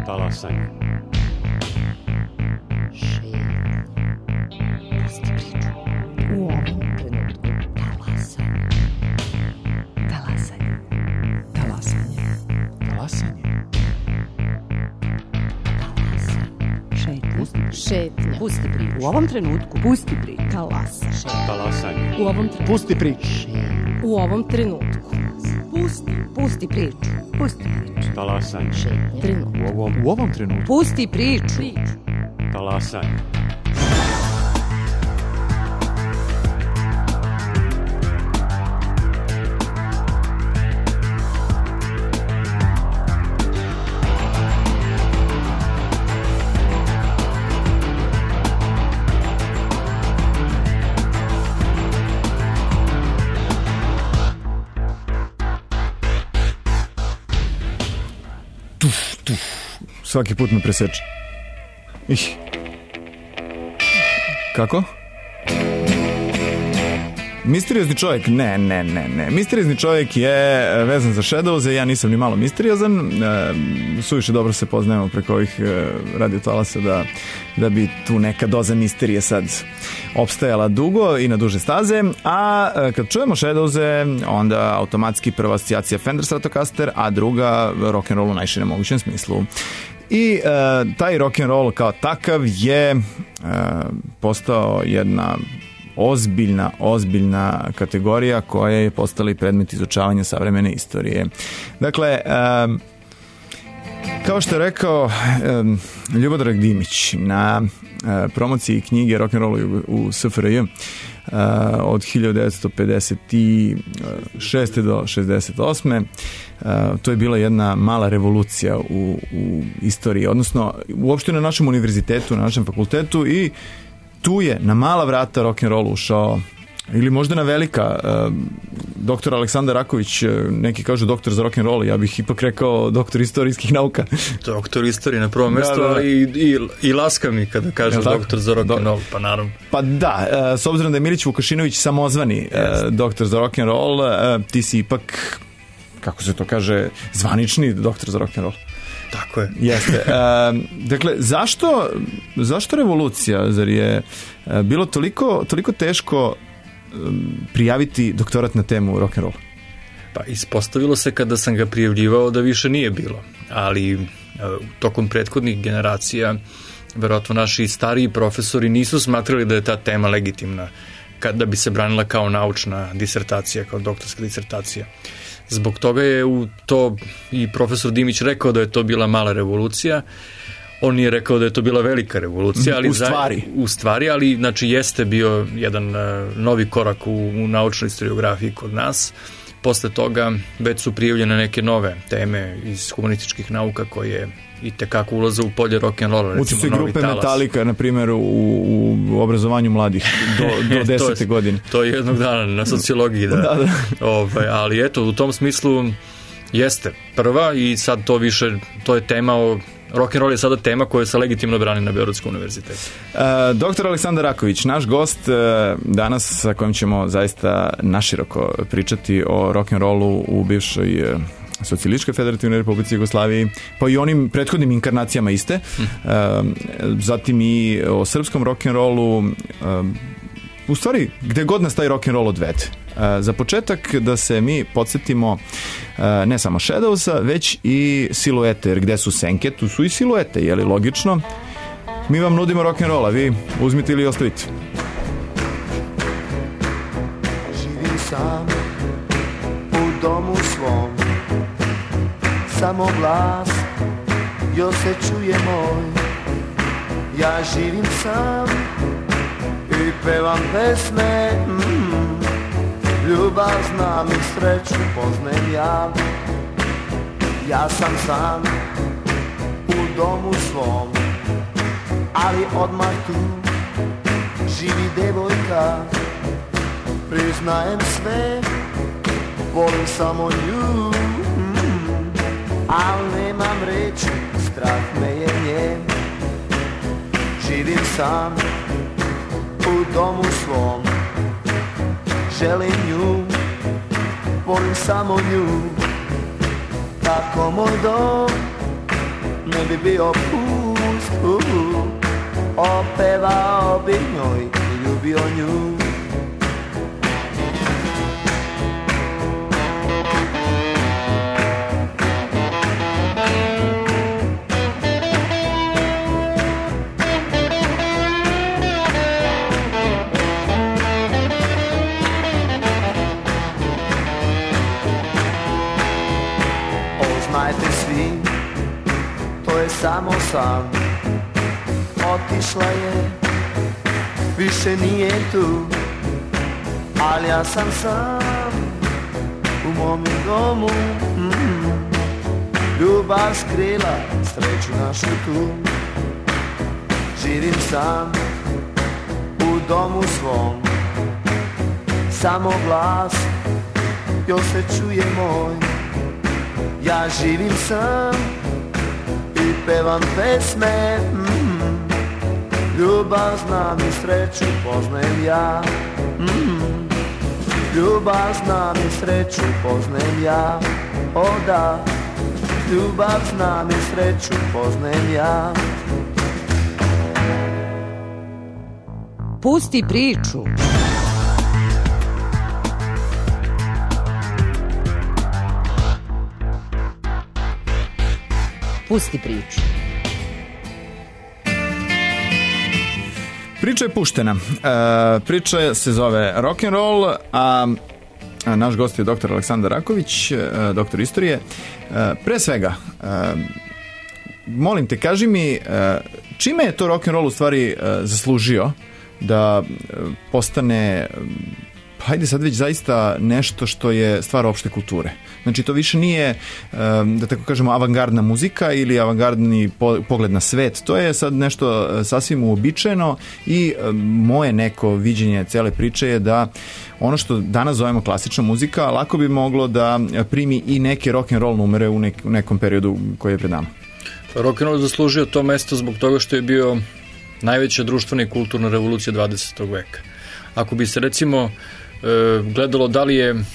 Talasanje. Pusti priču. U ovom trenutku talasanje. Talasanje. Talasanje. Talasanje. Šetnja. Pusti priču. U ovom trenutku. Pusti priču. Talasanje. Talasanje. U ovom trenutku. Pusti priču. U ovom trenutku. Pusti priču. Pusti priču. Talasanje. Trenutak. U ovom trenutku. Pusti priču. Talasanje. Svaki put me preseče. Kako? Misteriozni čovjek? Ne. Misteriozni čovjek je vezan za Shadows, ja nisam ni malo misteriozan. Suviše dobro se poznajemo preko ovih radiotalasa da bi tu neka doza misterije sad opstajala dugo i na duže staze. A kad čujemo Shadows, onda automatski prva asocijacija Fender Stratocaster, a druga rock'n'roll u najširem mogućem smislu. I taj rock'n'roll kao takav je postao jedna ozbiljna kategorija koja je postala i predmet izučavanja savremene istorije. Dakle, kao što je rekao Ljubodrag Dimić na promociji knjige Rock'n'roll u SFRJ od 1956. do 68. To je bila jedna mala revolucija u istoriji, odnosno uopšte na našem univerzitetu, na našem fakultetu, i tu je na mala vrata rock'n'roll ušao, ili možda na velika, doktor Aleksandar Raković, neki kažu doktor za rock'n'roll, ja bih ipak rekao doktor istorijskih nauka. Doktor istorije na prvom mjestu, i laska mi kada kaže doktor za rock'n'roll, pa naravno. Pa da, s obzirom da je Milić Vukašinović samozvani doktor za rock'n'roll, ti si ipak, kako se to kaže, zvanični doktor za rock'n'roll. Tako je. Jeste. Dakle, zašto revolucija? Zar je bilo toliko teško prijaviti doktorat na temu rock'n'roll? Pa ispostavilo se kada sam ga prijavljivao da više nije bilo, ali tokom prethodnih generacija verovatno naši stariji profesori nisu smatrali da je ta tema legitimna da bi se branila kao naučna disertacija, kao doktorska disertacija. Zbog toga je u to i profesor Dimić rekao da je to bila mala revolucija. On nije rekao da je to bila velika revolucija, ali u stvari, ali znači jeste bio jedan novi korak u naučnoj historiografiji kod nas. Posle toga već su prijavljene neke nove teme iz humanističkih nauka koje i tekako ulaze u polje rock'n'rolla. Uči grupe Metallica, na primjer, u obrazovanju mladih do 10. godine. To je jednog dana na sociologiji, da. Ali eto, u tom smislu jeste prva i sad to više, to je tema rock'n'roll je sada tema koja se legitimno brani na Beogradskom univerzitetu. Doktor Aleksandar Raković, naš gost danas, sa kojim ćemo zaista naširoko pričati o rock'n'rollu u bivšoj Socijalističkoj federativnoj Republici Jugoslaviji, pa i onim prethodnim inkarnacijama iste, zatim i o srpskom rock'n'rollu, u stvari gde god nas taj rock'n'roll odvede. Za početak da se mi podsjetimo ne samo Shadowsa, već i Siluete, jer gde su senke, tu su i siluete, je li logično? Mi vam nudimo rock'n'rolla, vi uzmite ili ostavite. Živim sam u domu svom, samo glas još se čuje moj. Ja živim sam i pevam pesme, ljubav znam i sreću poznajem ja. Ja sam sam u domu svom, ali odmah tu živi devojka. Priznajem sve, volim samo nju, al nemam reći, strah me je nje. Živim sam u domu svom, želim nju, volim samo nju. Tako moj dom ne bi bio pust. Opevao bi njoj i ljubio nju. Znajte svi, to je samo san. Otišla je, više nije tu. Ali ja sam sam u mom domu. Ljubav skrila, sreću našu tu. Živim sam u domu svom. Samo glas još se čuje moj. Ja živim sam i pevam pesme. Ljubav znam i sreću poznajem ja. Ljubav znam i sreću poznajem ja. O da, ljubav znam i sreću poznajem ja. Pusti priču. Pusti priču. Priča je puštena. Priča se zove rock'n'roll, a naš gost je dr. Aleksandar Raković, doktor istorije. Pre svega, molim te, kaži mi, čime je to rock'n'roll u stvari zaslužio da postane, hajde sad već zaista nešto što je stvar opšte kulture. Znači to više nije, da tako kažemo, avangardna muzika ili avangardni pogled na svet. To je sad nešto sasvim uobičajeno i moje neko viđenje cele priče je da ono što danas zovemo klasična muzika lako bi moglo da primi i neke rock'n'roll numere u nekom periodu koji je pred nama. Rock'n'roll zaslužio to mesto zbog toga što je bio najveća društvena i kulturna revolucija 20. veka. Ako bi se recimo gledalo da li je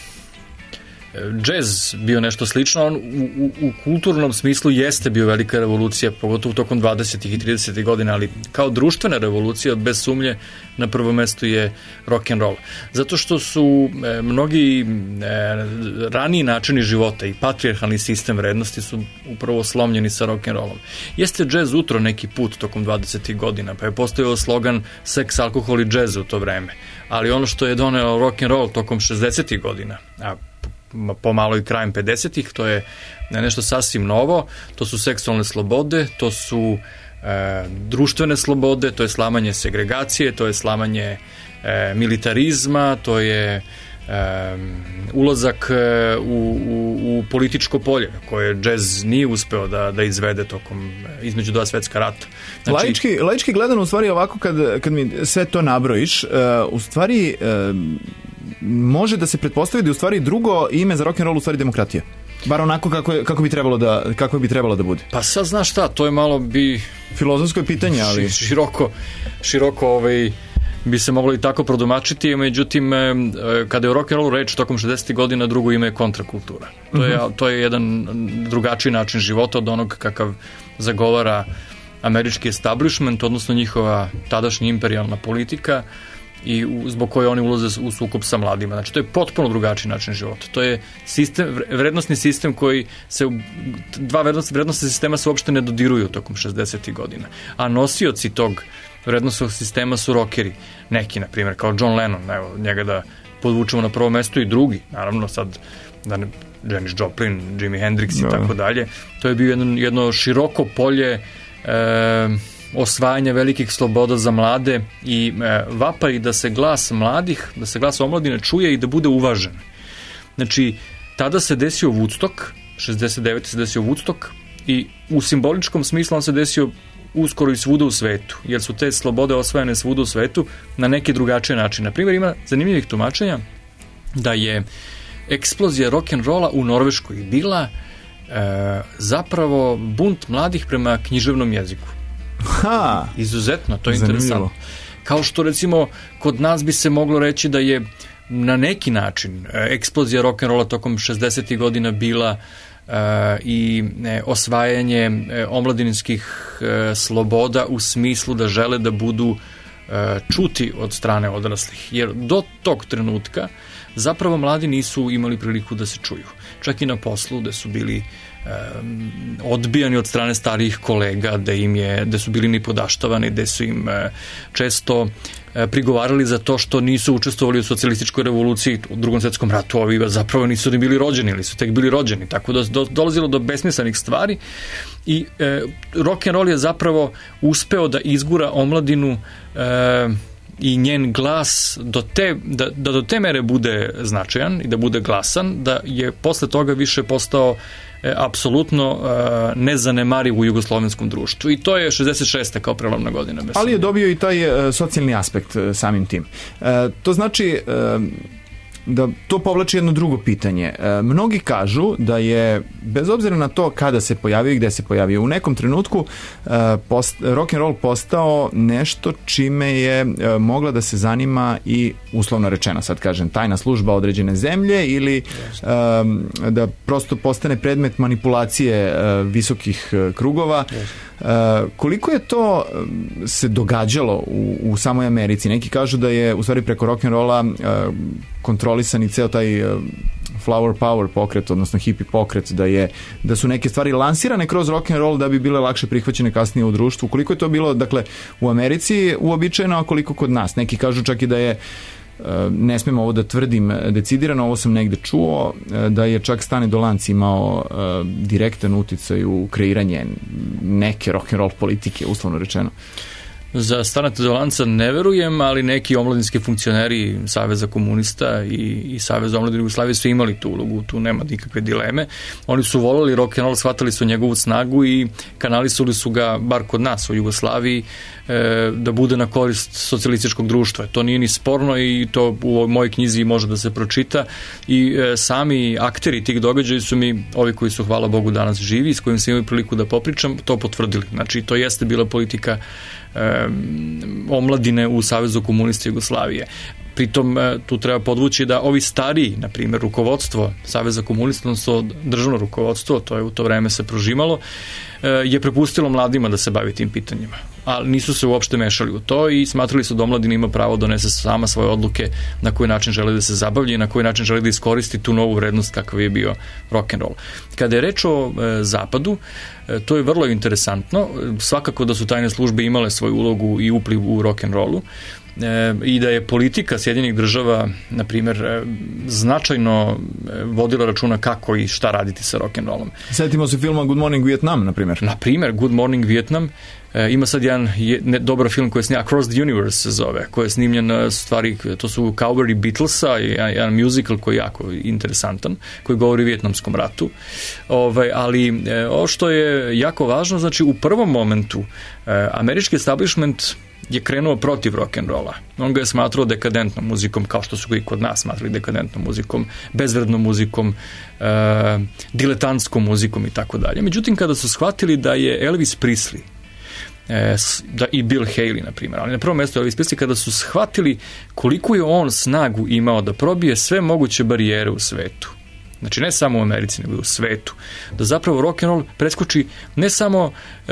džez bio nešto slično, on u kulturnom smislu jeste bio velika revolucija, pogotovo tokom 20. i 30. godina, ali kao društvena revolucija, bez sumnje, na prvom mestu je rock'n'roll. Zato što su mnogi raniji načini života i patrijarhalni sistem vrednosti su upravo slomljeni sa rock'n'rollom. Jeste džez utro neki put tokom 20. godina, pa je postojao slogan seks, alkohol i džez u to vreme. Ali ono što je doneo rock'n'roll tokom 60. godina, a pomalo i krajem 50-ih, to je nešto sasvim novo, to su seksualne slobode, to su društvene slobode, to je slamanje segregacije, to je slamanje militarizma, to je ulazak u političko polje koje džez nije uspeo da izvede tokom između dva svetska rata. Znači, laički gledano, u stvari ovako kad mi sve to nabrojiš, u stvari može da se pretpostavi da je u stvari drugo ime za rock'n'roll u stvari demokratija. Bar onako kako bi trebalo da bude. Pa sad znaš šta, to je malo filozofsko pitanje, ali široko bi se moglo i tako prodomačiti, međutim kada je o rock'n'rollu reč tokom 60. godina, drugo ime je kontrakultura. To je jedan drugačiji način života od onog kakav zagovara američki establishment, odnosno njihova tadašnja imperijalna politika i zbog koje oni ulaze u sukob sa mladima. Znači, to je potpuno drugačiji način života. To je vrednostni sistem koji dva vrednostna sistema se uopšte ne dodiruju tokom 60. godina. A nosioci tog vrednostnog sistema su rockeri. Neki, na primjer, kao John Lennon, evo, njega da podvučemo na prvo mesto, i drugi, naravno sad, Janis Joplin, Jimi Hendrix i tako dalje. To je bio jedno široko polje osvajanja velikih sloboda za mlade i vapaj da se glas mladih, da se glas omladine čuje i da bude uvažen. Znači, tada se desio Woodstock, 69. se desio Woodstock i u simboličkom smislu on se desio uskoro i svuda u svetu, jer su te slobode osvajane svuda u svetu na neki drugačiji način. Na primjer, ima zanimljivih tumačenja da je eksplozija rock'n'rolla u Norveškoj bila zapravo bunt mladih prema književnom jeziku. Izuzetno, to je interesantno. Kao što recimo kod nas bi se moglo reći da je na neki način eksplozija rock'n'rolla tokom 60. godina bila i osvajanje omladinskih sloboda u smislu da žele da budu čuti od strane odraslih. Jer do tog trenutka zapravo mladi nisu imali priliku da se čuju. Čak i na poslu gde su bili odbijani od strane starijih kolega, da su bili nipodaštavani, gde su im često prigovarali za to što nisu učestvovali u socijalističkoj revoluciji u Drugom svetskom ratu, ovi zapravo nisu ni bili rođeni ili su tek bili rođeni, tako da dolazilo do besmislenih stvari i rock and roll je zapravo uspeo da izgura omladinu i njen glas da do te mere bude značajan i da bude glasan, da je posle toga više postao apsolutno nezanemariv u jugoslovenskom društvu. I to je 66. kao prelomna godina. Ali je dobio i taj socijalni aspekt samim tim. To znači da to povlači jedno drugo pitanje. Mnogi kažu da je, bez obzira na to kada se pojavio i gde se pojavio, u nekom trenutku rock and roll postao nešto čime je mogla da se zanima i, uslovno rečeno, sad kažem, tajna služba određene zemlje ili da prosto postane predmet manipulacije visokih krugova. Koliko je to se događalo u samoj Americi? Neki kažu da je u stvari preko rock'n'rolla kontrolisan i ceo taj flower power pokret, odnosno hippie pokret, da su neke stvari lansirane kroz rock'n'roll da bi bile lakše prihvaćene kasnije u društvu. Koliko je to bilo, dakle, u Americi uobičajeno, a koliko kod nas? Neki kažu čak i da je, ne smijem ovo da tvrdim decidirano, ovo sam negde čuo, da je čak Stane Dolanc imao direktan uticaj u kreiranje neke rock'n'roll politike, uslovno rečeno. Za Stana Dolanca ne verujem, ali neki omladinski funkcioneri Saveza komunista i Saveza omladine Jugoslavije su imali tu ulogu, tu nema nikakve dileme. Oni su volali rock'n'roll, shvatali su njegovu snagu i kanalisali su ga, bar kod nas u Jugoslaviji, da bude na korist socijalističkog društva. To nije ni sporno i to u mojoj knjizi može da se pročita i sami akteri tih događaja su mi, ovi koji su, hvala Bogu, danas živi, s kojim sam imao priliku da popričam, to potvrdili. Znači, to jeste bila politika omladine u Savezu komunista Jugoslavije. Pritom tu treba podvući da ovi stariji, na primjer, rukovodstvo Saveza komunista, odnosno državno rukovodstvo, to je u to vreme se prožimalo, je prepustilo mladima da se bavi tim pitanjima. Ali nisu se uopšte mešali u to i smatrali su da omladina ima pravo da donese sama svoje odluke na koji način žele da se zabavlja i na koji način žele da iskoristi tu novu vrednost kakav je bio rock'n'roll. Kada je reč o Zapadu, to je vrlo interesantno. Svakako da su tajne službe imale svoju ulogu i upliv u rock'n'rollu i da je politika Sjedinjenih država, na primjer, značajno vodila računa kako i šta raditi sa rock'n'rollom. Sjetimo se filma Good Morning Vietnam, na primjer. Na primjer, Good Morning Vietnam. Ima sad jedan dobar film koji je snimljen, Across the Universe se zove, koji je snimljen, stvari, to su cowboyi Beatlesa i jedan musical koji je jako interesantan, koji govori o Vijetnamskom ratu. Ali ovo što je jako važno, znači u prvom momentu američki establishment je krenuo protiv rock'n'rolla. On ga je smatrao dekadentnom muzikom, kao što su ga i kod nas smatrali dekadentnom muzikom, bezvrednom muzikom, diletantskom muzikom i tako dalje. Međutim, kada su shvatili da je Elvis Presley i Bill Haley, na primjer, ali na prvom mjestu Elvis Presley, kada su shvatili koliko je on snagu imao da probije sve moguće barijere u svetu, znači ne samo u Americi, nego i u svetu, da zapravo rock'n'roll preskoči ne samo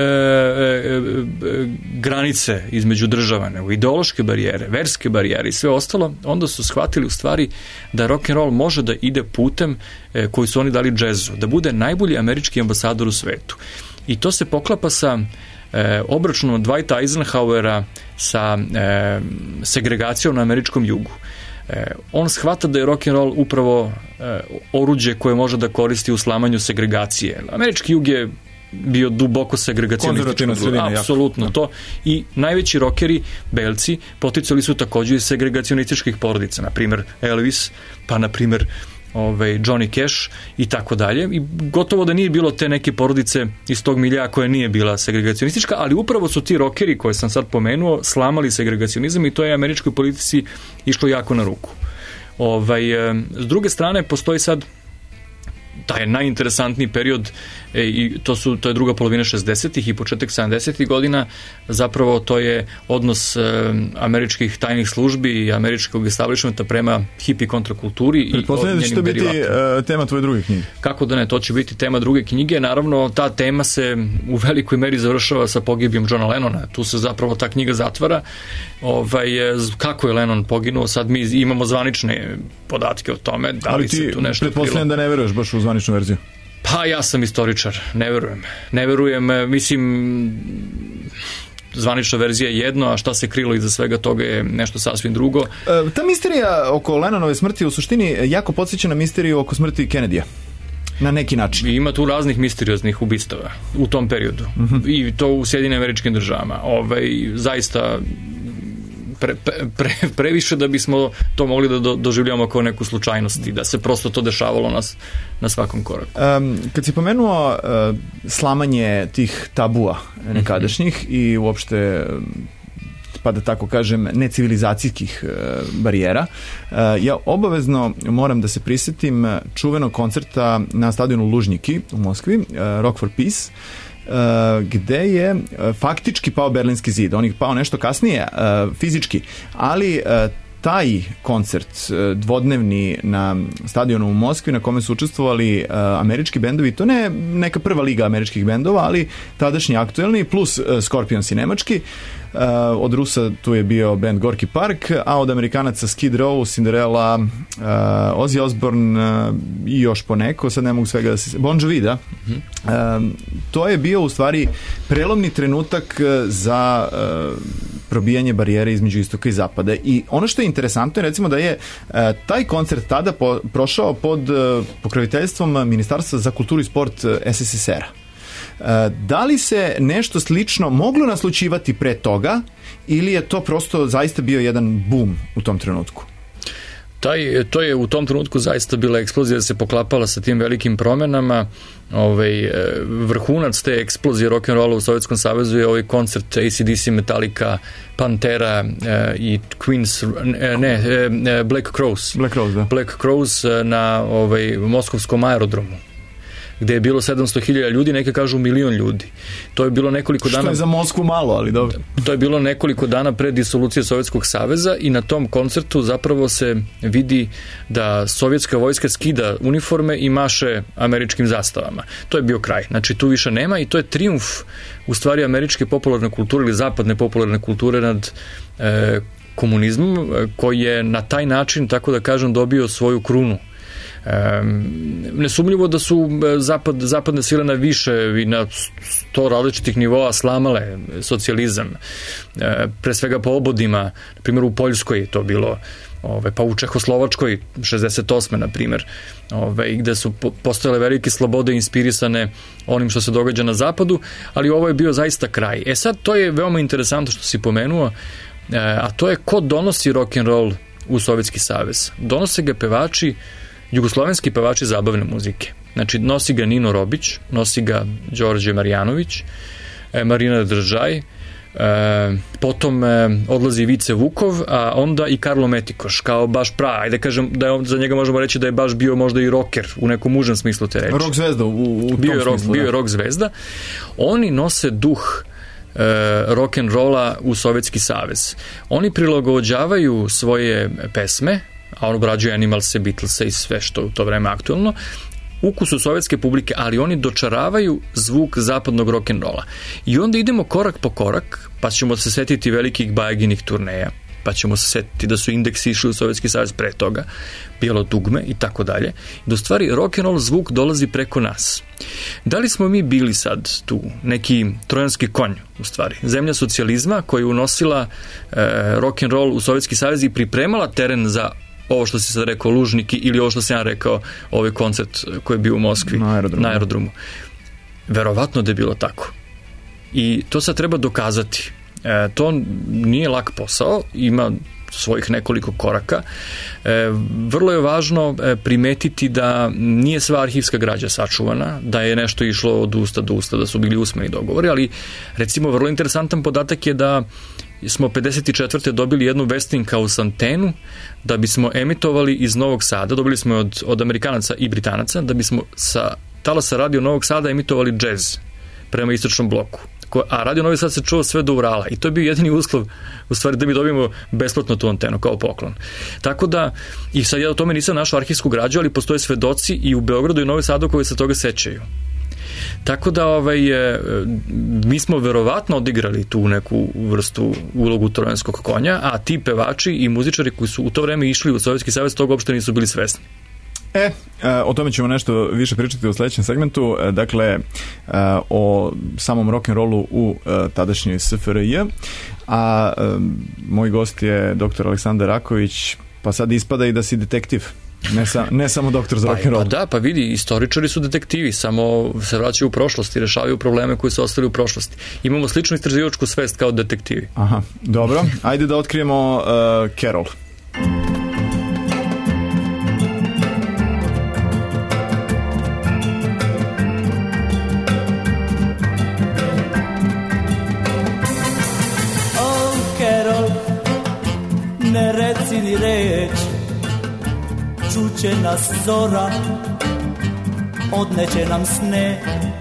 granice između država, nego ideološke barijere, verske barijere i sve ostalo, onda su shvatili u stvari da rock'n'roll može da ide putem koji su oni dali džezu, da bude najbolji američki ambasador u svetu. I to se poklapa sa obračunom Dwighta Eisenhowera sa segregacijom na američkom jugu. On shvata da je rock'n'roll upravo oruđe koje može da koristi u slamanju segregacije. Američki jug je bio duboko segregacionistički. Apsolutno to. I najveći rockeri, belci, poticali su također iz segregacionističkih porodica. Na primjer Elvis, pa na primjer Johnny Cash i tako dalje. I gotovo da nije bilo te neke porodice iz tog milija koja nije bila segregacionistička, ali upravo su ti rockeri koje sam sad pomenuo slamali segregacionizam i to je američkoj politici išlo jako na ruku. S druge strane, postoji sad taj najinteresantniji period i to je druga polovina 60-ih i početak 70-ih godina, zapravo to je odnos američkih tajnih službi i američkog establishmenta prema hippie kontrakulturi i pretpostavljam da će to biti tema tvoje druge knjige. Kako da ne, to će biti tema druge knjige. Naravno, ta tema se u velikoj meri završava sa pogibijom Johna Lennona. Tu se zapravo ta knjiga zatvara. Kako je Lennon poginuo? Sad mi imamo zvanične podatke o tome. Da li se tu nešto krilo? Ali ti pretpostavljam da ne veruješ baš u zvaničnu verziju? Pa ja sam istoričar, ne verujem, mislim, zvanična verzija je jedno, a šta se krilo iza svega toga je nešto sasvim drugo. Ta misterija oko Lennonove smrti u suštini jako podsjeća na misteriju oko smrti Kennedyja. Na neki način. Ima tu raznih misterioznih ubistava u tom periodu. I to u Sjedinim Američkim Državama. Zaista previše da bismo to mogli da doživljamo kao neku slučajnost i da se prosto to dešavalo nas na svakom koraku. Kad si pomenuo slamanje tih tabua nekadašnjih i uopšte, pa da tako kažem, necivilizacijskih barijera, ja obavezno moram da se prisjetim čuvenog koncerta na stadionu Lužnjiki u Moskvi, Rock for Peace, gde je faktički pao Berlinski zid. On je pao nešto kasnije fizički, ali taj koncert dvodnevni na stadionu u Moskvi na kome su učestvovali američki bendovi, to ne neka prva liga američkih bendova, ali tadašnji aktuelni plus Scorpions i nemački. Od Rusa tu je bio band Gorky Park, a od Amerikanaca Skid Row, Cinderella, Ozzy Osbourne i još poneko, sad ne mogu svega da se... Bon Jovi, da? To je bio u stvari prelomni trenutak za probijanje barijere između istoka i zapada. I ono što je interesantno je recimo da je taj koncert tada prošao pod pokroviteljstvom Ministarstva za kulturu i sport SSSR-a. Da li se nešto slično moglo naslućivati pre toga ili je to prosto zaista bio jedan boom u tom trenutku? To je u tom trenutku zaista bila eksplozija da se poklapala sa tim velikim promenama. Vrhunac te eksplozije rock'n'rolla u Sovjetskom savezu je ovaj koncert AC/DC, Metallica, Pantera i Queens, Black Crowes. Black Crowes na moskovskom aerodromu, gde je bilo 700.000 ljudi, neke kažu 1 milion ljudi. To je bilo nekoliko dana... Što je za Moskvu malo, ali dobro. To je bilo nekoliko dana pred disolucije Sovjetskog saveza i na tom koncertu zapravo se vidi da sovjetska vojska skida uniforme i maše američkim zastavama. To je bio kraj. Znači, tu više nema i to je trijumf u stvari američke popularne kulture ili zapadne popularne kulture nad komunizmom, koji je na taj način, tako da kažem, dobio svoju krunu. Nesumljivo da su zapadne sile na više i na 100 različitih nivoa slamale socijalizam, pre svega po obodima, na primjer u Poljskoj je to bilo, pa u Čehoslovačkoj 68. na primjer, gde su postojale velike slobode inspirisane onim što se događa na zapadu, ali ovo je bio zaista kraj. Sad to je veoma interesantno što si pomenuo, a to je ko donosi rock'n'roll u Sovjetski savez. Donose ga pevači, jugoslovenski pevači zabavne muzike. Znači, nosi ga Nino Robić, nosi ga Đorđe Marjanović, Marina Držaj, potom odlazi Vice Vukov, a onda i Karlo Metikoš, kao baš ajde kažem da je za njega možemo reći da je baš bio možda i rocker u nekom užem smislu te reči. Rock zvezda u tom smislu. Bio je rock zvezda. Oni nose duh rock'n'rolla u Sovjetski savez. Oni prilagođavaju svoje pesme, a on obrađuje Animalse, Beatlese i sve što u to vreme aktualno, ukusu sovjetske publike, ali oni dočaravaju zvuk zapadnog rock'n'rolla. I onda idemo korak po korak, pa ćemo se setiti velikih Bajaginih turneja, pa ćemo se setiti da su Indeksi išli u Sovjetski savez pre toga, bilo Dugme i tako dalje. Da u stvari rock'n'roll zvuk dolazi preko nas. Da li smo mi bili sad tu neki trojanski konj, u stvari, zemlja socijalizma koja je unosila rock'n'roll u Sovjetski savez i pripremala teren za ovo što si sad rekao Lužniki ili ovo što sam ja rekao, ovaj koncert koji je bio u Moskvi na aerodromu. Verovatno da je bilo tako. I to sad treba dokazati. To nije lak posao, ima svojih nekoliko koraka. Vrlo je važno primetiti da nije sva arhivska građa sačuvana, da je nešto išlo od usta do usta, da su bili usmeni dogovori, ali recimo vrlo interesantan podatak je da smo 54. dobili jednu Westinghouse antenu da bismo emitovali iz Novog Sada, dobili smo od Amerikanaca i Britanaca, da bismo sa talasa Radio Novog Sada emitovali džez prema istočnom bloku. A Radio Novi Sad se čuo sve do Urala i to je bio jedini uslov u stvari da mi dobijemo besplatno tu antenu kao poklon. Tako da, i sad ja o tome nisam našao arhivsku građu, ali postoje svedoci i u Beogradu i Novom Sadu koji se toga sećaju. Tako da mi smo verovatno odigrali tu neku vrstu ulogu trojanskog konja, a ti pevači i muzičari koji su u to vreme išli u Sovjetski savez toga uopšte nisu bili svesni. O tome ćemo nešto više pričati u sledećem segmentu, dakle o samom rock'n'rollu u tadašnjoj SFRJ, a moj gost je dr. Aleksandar Raković, pa sad ispada i da si detektiv. Ne samo doktor za rock'n'roll. Pa da, pa vidi, istoričari su detektivi, samo se vraćaju u prošlost i rešavaju probleme koji su ostali u prošlosti. Imamo sličnu istraživačku svest kao detektivi. Aha, dobro. Ajde da otkrijemo Carol. Ne reci ni reč, čuće nas zora, odneće nam sne.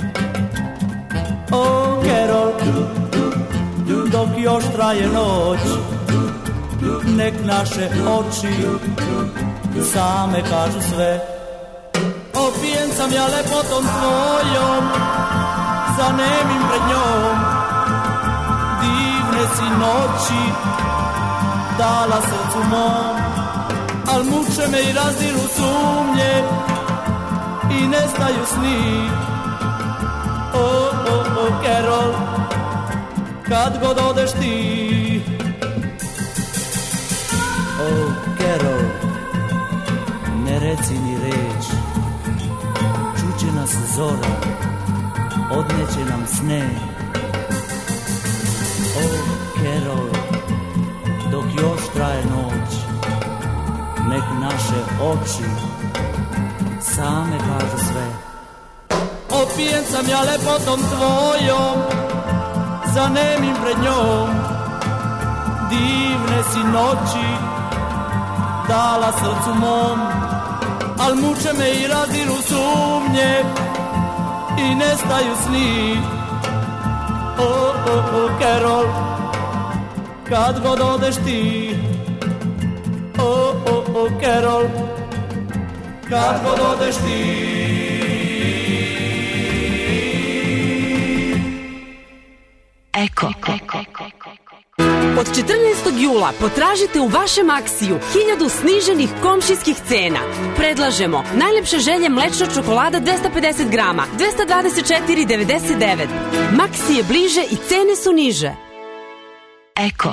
O Carol, dok još traje noć, nek naše oči same kažu sve. Opijen sam ja lepotom tvojom, zanemim pred njom, divne si noći dala srcu mom, al muče me i razdiru sumnje i nestaju sni. O Carol, kad god odeš ti. O Carol, ne reci ni reč, čuće nas zora, odneće nam sne. O Carol, dok još traje noć, nek naše oči same kažu sve. Opijen sam ja lepotom tvojom, zanemim pred njom, divne si noći dala srcu mom, al muče me i raziru sumnje i nestaju sni. O Carol, kad god odeš ti. O Carol, kad god odeš ti. Eko. Od 14. jula potražite u vašem Aksiju 1000 sniženih komšijskih cena. Predlažemo najlepše želje mlečna čokolada 250 grama, 224,99. Maksi je bliže i cene su niže. Eko.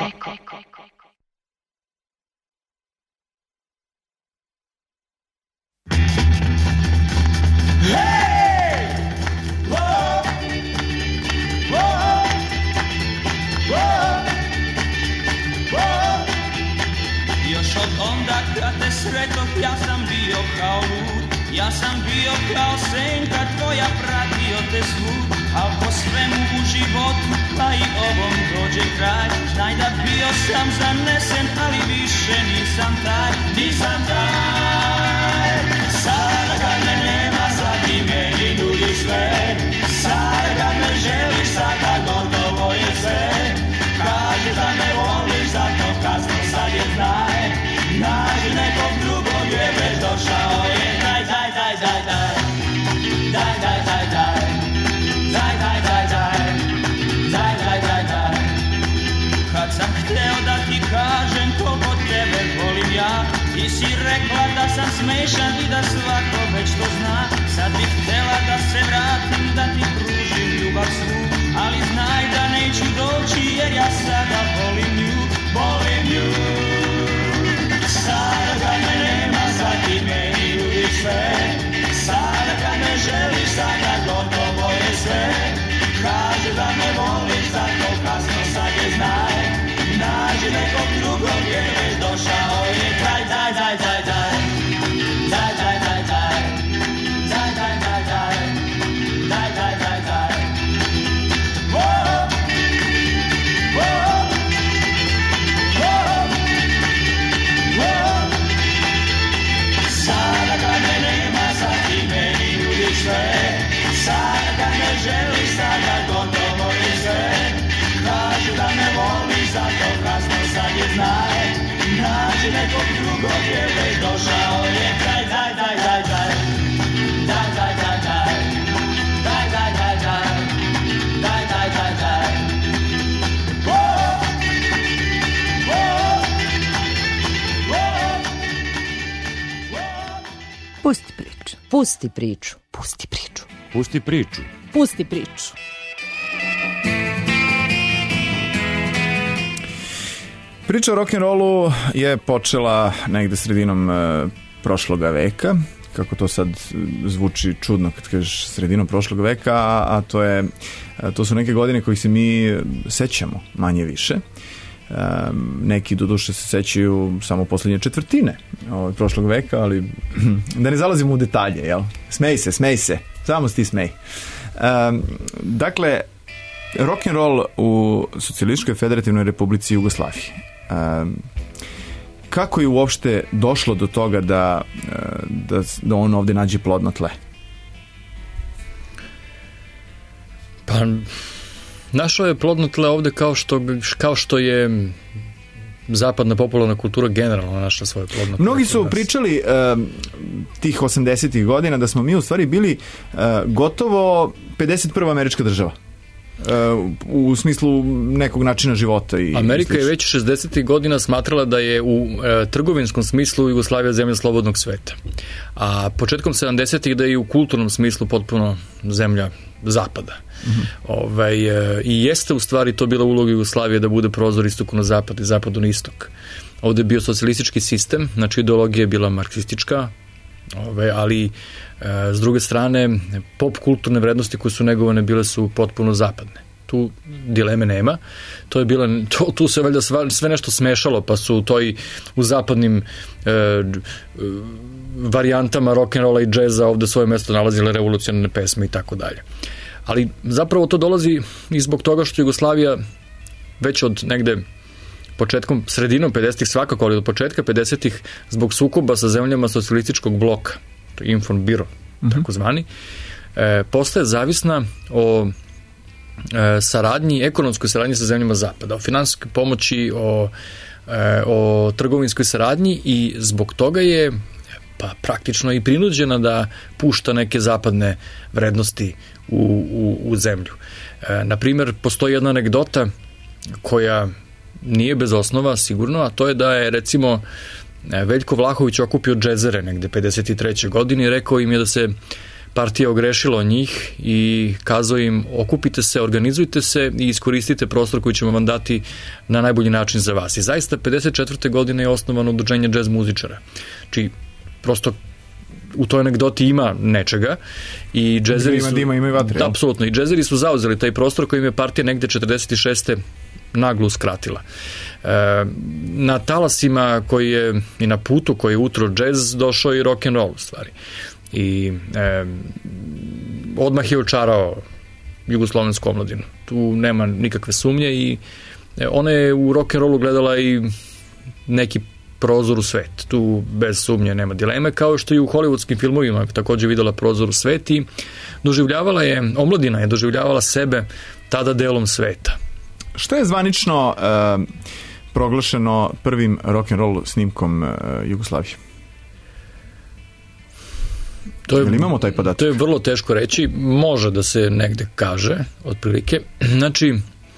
Još od onda kad te sretoh ja sam bio kao lud, ja sam bio kao senka tvoja, pratio te svud, al po svemu u životu pa i ovom dođe kraj. Znaj da bio sam zanesen, ali više nisam taj. Sada kad me nema, sad ti meni nudiš sve. Sada kad me želiš, sada gotovo je sve. Kažeš da me voliš, zato kasno sad je znaj. Nađi nekog drugog, je već došao je kraj. Kad sam hteo da ti kažem koliko tebe volim ja, ti si rekla da sam smešan i da svako već to zna. Sad bih htela da se vratim, da ti pružim ljubav svu, ali znaj da neću doći jer ja sada volim nju. Sada kad me nema, sad ti meni ljubiš sve. Sada kad me želiš, sada gotovo je sve. Kaže da me voliš, zato kasno sad je znaj. Nađi nekog drugog, jer već došao je kraj. Pusti priču. Pusti priču. Pusti priču. Pusti priču. Pusti priču. Priča o rock'n'rollu je počela negde sredinom prošloga veka, kako to sad zvuči čudno kad kažeš sredinom prošlog veka, a to su neke godine kojih se mi sećamo manje više. Neki doduše se sećaju samo poslednje četvrtine prošlog veka, ali da ne zalazimo u detalje, jel? Smej se, samo ti smej. Dakle, rock'n'roll u Socijalističkoj Federativnoj Republici Jugoslaviji. Kako je uopšte došlo do toga da on ovde nađe plodno tle? Pa, našao je plodno tle ovde kao što je zapadna popularna kultura generalno našla svoje plodno tle. Mnogi su pričali tih 80-ih godina da smo mi u stvari bili gotovo 51. američka država. U smislu nekog načina života. Amerika je već 60. godina smatrala da je u trgovinskom smislu Jugoslavija zemlja slobodnog sveta. A početkom 70. da je i u kulturnom smislu potpuno zemlja zapada. I jeste u stvari to bila uloga Jugoslavije da bude prozor istoku na zapad i zapadu na istok. Ovde je bio socijalistički sistem, znači ideologija je bila marksistička, ali s druge strane pop kulturne vrednosti koje su negovane bile su potpuno zapadne. Tu dileme nema. Tu se valjda sve nešto smešalo, pa su to i u zapadnim varijantama rock'n'rolla i džeza ovde svoje mesto nalazile revolucionarne pesme i tako dalje. Ali zapravo to dolazi i zbog toga što Jugoslavija već od negde sredinom 50-ih svakako, ali od početka 50-ih zbog sukoba sa zemljama socijalističkog bloka, to je Informbiro, takozvani, postaje zavisna o ekonomskoj saradnji sa zemljama zapada, o finansijskoj pomoći, o trgovinskoj saradnji i zbog toga je praktično i prinuđena da pušta neke zapadne vrednosti u zemlju. Naprimer, postoji jedna anegdota koja nije bez osnova sigurno, a to je da je recimo Veljko Vlahović okupio džezere negde 53. godine i rekao im je da se partija ogrešila o njih i kazao im okupite se, organizujte se i iskoristite prostor koji ćemo vam dati na najbolji način za vas. I zaista 54. godine je osnovano udruženje džez muzičara. Znači, prosto u toj anegdoti ima nečega i džezeri su... Ima i vatre. Apsolutno, i džezeri su zauzeli taj prostor kojim je partija negde 46. naglo uskratila. Na talasima i na putu koji je utro džez došao i rock'n'roll u stvari. I odmah je očarao jugoslovensku omladinu. Tu nema nikakve sumnje i ona je u rock'n'rollu gledala i neki prozor u svet. Tu bez sumnje nema dileme, kao što i u hollywoodskim filmovima takođe videla prozor u svet i omladina je doživljavala sebe tada delom sveta. Što je zvanično proglašeno prvim rock'n'roll snimkom Jugoslavije? Imamo taj podatak? To je vrlo teško reći. Može da se negde kaže, otprilike. Znači,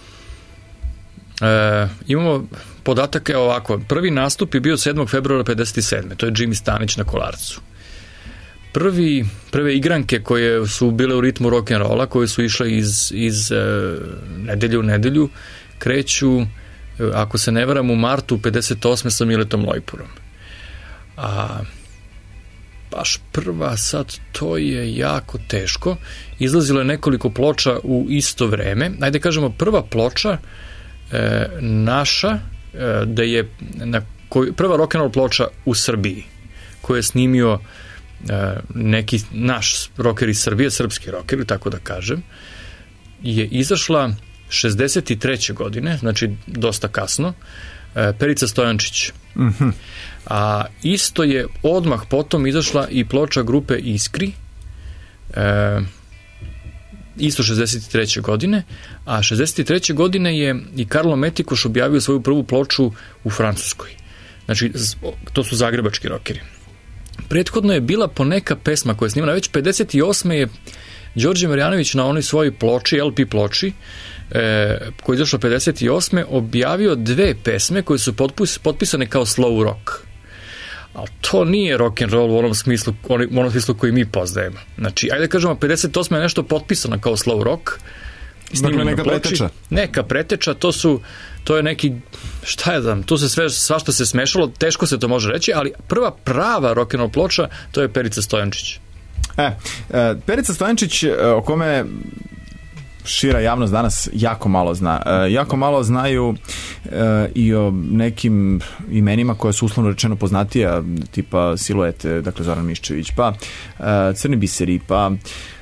imamo podatak ovako. Prvi nastup je bio 7. februara 57. To je Jimmy Stanić na Kolarcu. Prve igranke koje su bile u ritmu rock'n'rolla, koje su išle iz nedelju u nedelju, kreću, ako se ne varam, u martu 58. sa Miletom Lojpurom. A baš prva, sad to je jako teško. Izlazilo je nekoliko ploča u isto vreme. Ajde kažemo, prva ploča naša, da je prva rock'n'roll ploča u Srbiji, koju je snimio neki naš rocker iz Srbije, srpski rocker, tako da kažem, je izašla 63. godine, znači dosta kasno, Perica Stojančić. A isto je odmah potom izašla i ploča grupe Iskri, isto 63. godine, a 63. godine je i Karlo Metikoš objavio svoju prvu ploču u Francuskoj. Znači, to su zagrebački rockeri. Prethodno je bila poneka pesma koja je snimana, već 58. je Đorđe Marjanović na onoj svojoj ploči, LP ploči, koja je izašla 58. objavio dve pesme koje su potpisane kao slow rock. ali to nije rock'n'roll u onom smislu koji mi poznajemo. Znači, ajde da kažemo, 58. je nešto potpisano kao slow rock. Dakle, neka preteča. Neka preteča, to je neki, šta je znam, tu se svašta se smešalo, teško se to može reći, ali prva prava rock'n'roll ploča, to je Perica Stojančić. Perica Stojančić, o kome šira javnost danas jako malo zna. Jako malo znaju i o nekim imenima koja su uslovno rečeno poznatija, tipa Siluete, dakle Zoran Miščević, pa Crni biseri, pa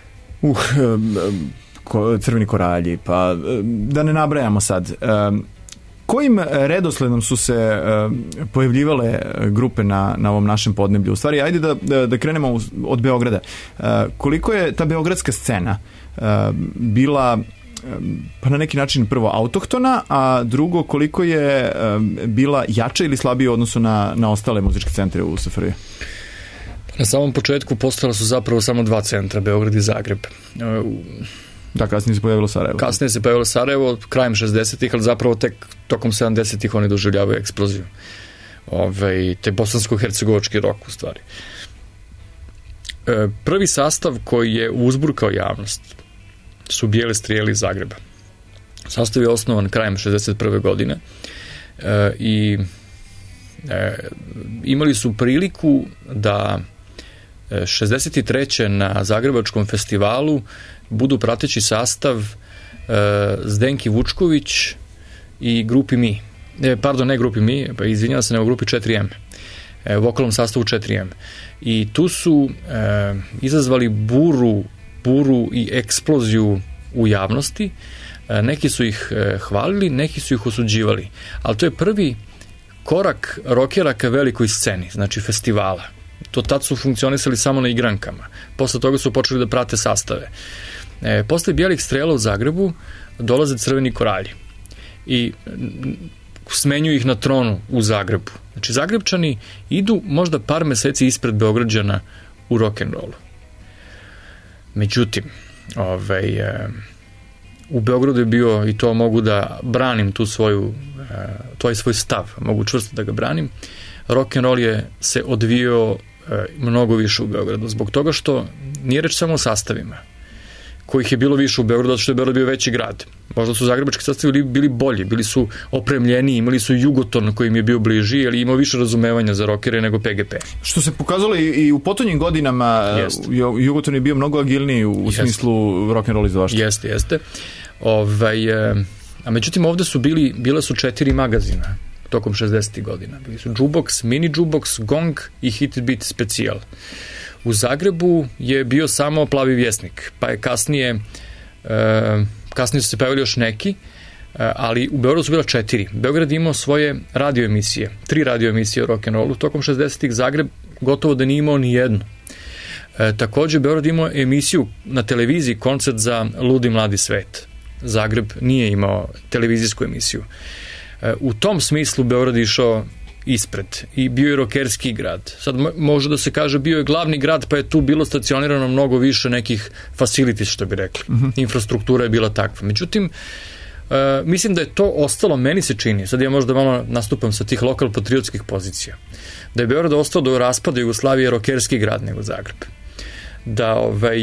Crveni koralji, pa da ne nabrajamo sad. Kojim redosledom su se pojavljivale grupe na ovom našem podneblju? U stvari, ajde da krenemo od Beograda. Koliko je ta beogradska scena bila pa na neki način prvo autohtona, a drugo koliko je bila jača ili slabija u odnosu na ostale muzičke centre u SFRJ? Na samom početku postojala su zapravo samo dva centra, Beograd i Zagreb. Da, kasnije se pojavilo Sarajevo. Kasnije se pojavilo Sarajevo, krajem 60-ih, ali zapravo tek tokom 70-ih oni doživljavaju eksploziju. Te bosansko-hercegovački rok, u stvari. Prvi sastav koji je uzburkao javnost su Bijele strijele iz Zagreba. Sastav je osnovan krajem 61. godine i imali su priliku da 63. na Zagrebačkom festivalu budu prateći sastav Zdenki Vučković i grupi Mi. Ne grupi Mi, pa izvinjavam se, nego grupi 4M. Vokalnom sastavu 4M. I tu su izazvali buru i eksploziju u javnosti. Neki su ih hvalili, neki su ih osuđivali. Ali to je prvi korak rokera ka velikoj sceni, znači festivala. Tad su funkcionisali samo na igrankama. Posle toga su počeli da prate sastave. Posle Bijelih strela u Zagrebu dolaze Crveni koralji i smenjuju ih na tronu u Zagrebu. Znači, Zagrebčani idu možda par meseci ispred Beograđana u rock'n'rollu. Međutim, u Beogradu je bio, i to mogu da branim to je svoj stav, mogu čvrsto da ga branim, rock'n'roll se odvijao mnogo više u Beogradu, zbog toga što nije reč samo o sastavima, kojih je bilo više u Beogradu, zato što je Beograd bio veći grad. Možda su zagrebački sastavi bili bolji, bili su opremljeniji, imali su Jugoton koji im je bio bliži, ali imao više razumevanja za rokere nego PGP. Što se pokazalo i u potonjim godinama, Jugoton je bio mnogo agilniji u smislu rock'n'roll izdavaštva. Jeste. A međutim, ovde bile su 4 magazina tokom 60. godina. Bili su Jukebox, Mini Jukebox, Gong i Hit Beat Specijal. U Zagrebu je bio samo Plavi vjesnik, pa je kasnije su se pojavili još neki, ali u Beogradu su bila 4. Beograd imao svoje radioemisije, 3 radioemisije o rock'n'rollu. Tokom 60-ih Zagreb gotovo da nije imao ni jednu. Takođe, Beograd imao emisiju na televiziji, koncert za Ludi mladi svet. Zagreb nije imao televizijsku emisiju. U tom smislu Beograd išao ispred i bio je rokerski grad. Sad može da se kaže bio je glavni grad, pa je tu bilo stacionirano mnogo više nekih facilities, što bi rekli. Infrastruktura je bila takva. Međutim, mislim da je to ostalo, meni se čini, sad ja možda malo nastupam sa tih lokal-patriotskih pozicija, da je Beograd ostao do raspada Jugoslavije rokerski grad nego Zagreb. Da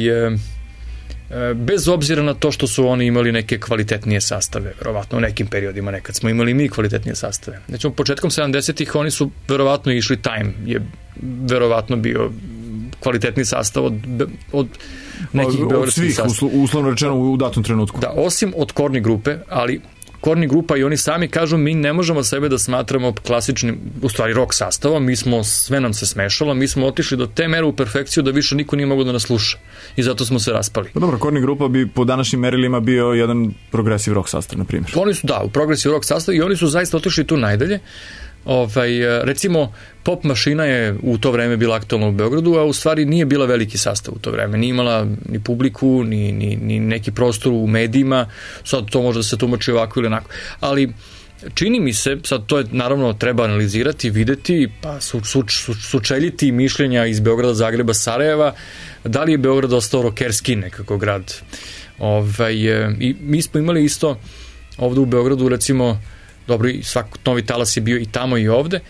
bez obzira na to što su oni imali neke kvalitetnije sastave, verovatno u nekim periodima, nekad smo imali mi kvalitetnije sastave. Znači, početkom 70-ih oni su verovatno išli, Time je verovatno bio kvalitetni sastav od nekih beogradskih sastava. Od svih, uslovno rečeno, u datom trenutku. Da, osim od Korni grupe, ali Korni grupa i oni sami kažu mi ne možemo sebe da smatramo klasičnim, u stvari rock sastavom, sve nam se smešalo, mi smo otišli do te mere u perfekciju da više niko nije mogao da nas sluša i zato smo se raspali. Pa dobro, Korni grupa bi po današnjim merilima bio jedan progresiv rock sastav, na primjer. Oni su, u progresiv rock sastav i oni su zaista otišli tu najdalje. Recimo, Pop mašina je u to vreme bila aktualna u Beogradu, a u stvari nije bila veliki sastav u to vreme. Nije imala ni publiku, ni neki prostor u medijima. Sad to može da se tumači ovako ili onako. Ali čini mi se, sad to je naravno treba analizirati, videti, pa sučeljiti mišljenja iz Beograda, Zagreba, Sarajeva, da li je Beograd ostao rokerski nekako grad. I mi smo imali isto ovde u Beogradu, recimo, dobro, svaki novi talas je bio i tamo i ovde,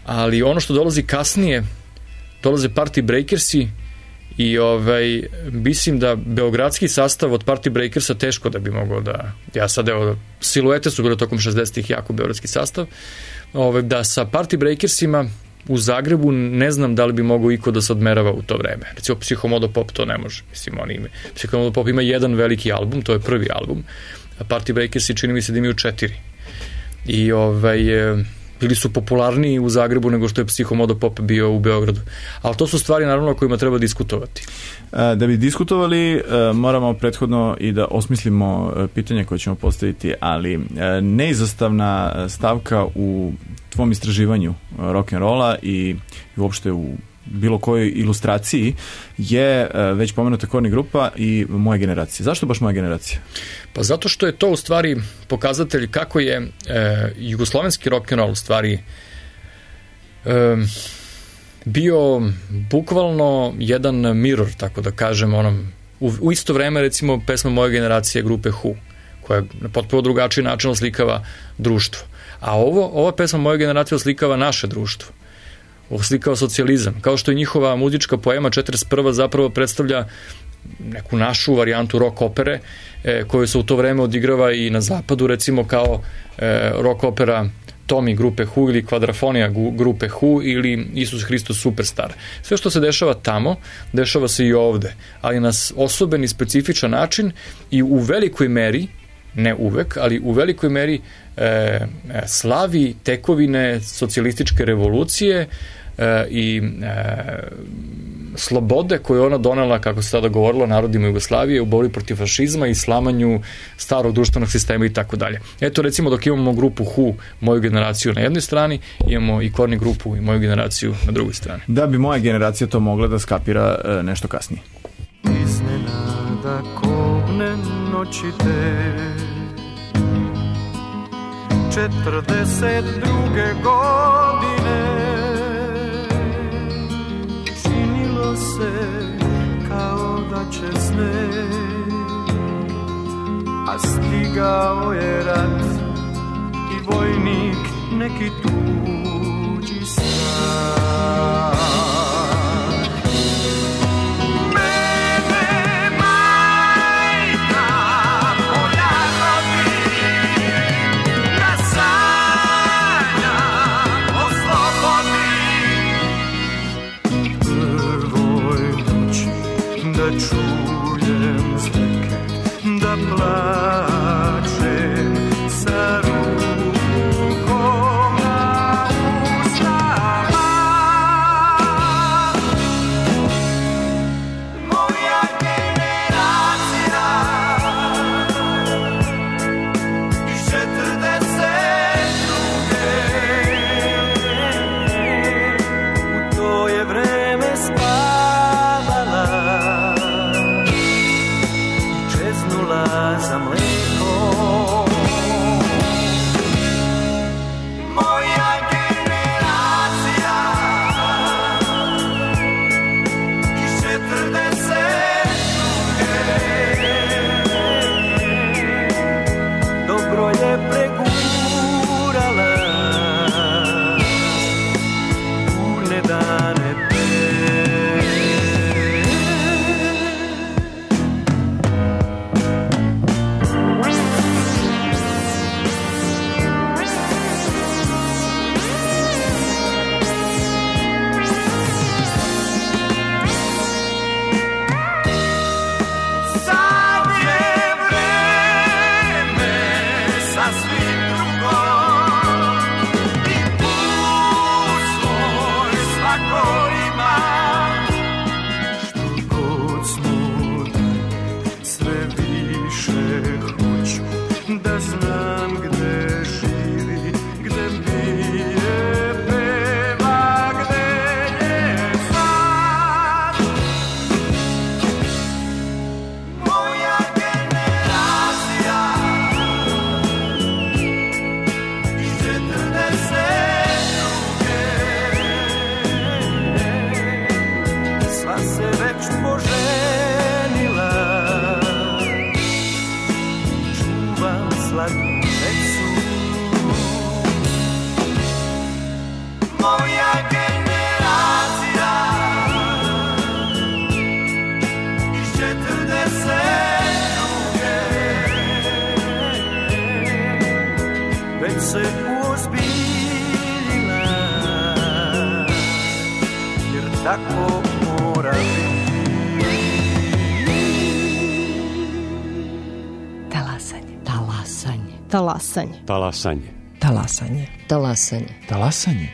ali ono što dolazi kasnije, dolaze Party Breakersi i mislim da beogradski sastav od Party Breakersa teško da bi mogao da, ja sad Siluete su bile tokom 60-ih jako beogradski sastav, da sa Party Breakersima u Zagrebu ne znam da li bi mogao iko da se odmerava u to vreme. Recimo Psihomodo Pop to ne može. Psihomodo Pop ima jedan veliki album, to je prvi album, a Party Breakersi čini mi se da imaju 4. I bili su popularniji u Zagrebu nego što je Psihomodo Pop bio u Beogradu. Ali to su stvari naravno o kojima treba diskutovati. Da bi diskutovali, moramo prethodno i da osmislimo pitanje koje ćemo postaviti, ali neizostavna stavka u tvom istraživanju rock'n'rolla i uopšte u bilo kojoj ilustraciji je već pomenuta Korni grupa i Moja generacija. Zašto baš Moja generacija? Pa zato što je to u stvari pokazatelj kako je jugoslovenski rock'n'roll u stvari bio bukvalno jedan mirror, tako da kažem, u isto vreme recimo pesma Moja generacija grupe Who, koja na potpuno drugačiji način oslikava društvo. A ova pesma Moja generacija oslikava naše društvo. Oslikava socijalizam. Kao što je njihova muzička poema 41. zapravo predstavlja neku našu varijantu rock opere koju se u to vreme odigrava i na zapadu, recimo kao rock opera Tomi grupe Who ili Kvadrafonija grupe Who ili Isus Hristos Superstar. Sve što se dešava tamo, dešava se i ovde, ali na osoben i specifičan način i u velikoj meri, ne uvek, ali u velikoj meri slavi tekovine socijalističke revolucije i slobode koje ona donela, kako se tada govorilo, narodima Jugoslavije u borbi protiv fašizma i slamanju starog društvenog sistema i tako dalje. Eto, recimo, dok imamo grupu Who, Moju generaciju na jednoj strani, imamo i Korni grupu i Moju generaciju na drugoj strani. Da bi Moja generacija to mogla da skapira nešto kasnije. Iznenada kobne noći te 42. godine činilo se kao da će sneg, a stigao je rat i vojnik neki tuđi strah. Čujem zveke da plačem sa rukom na usnama. Moja generacija iz 42. U to je vreme spavala za mleko. već se uozbiljila, jer tako mora biti. Talasanje. Talasanje. Talasanje. Talasanje. Talasanje. Talasanje. Talasanje.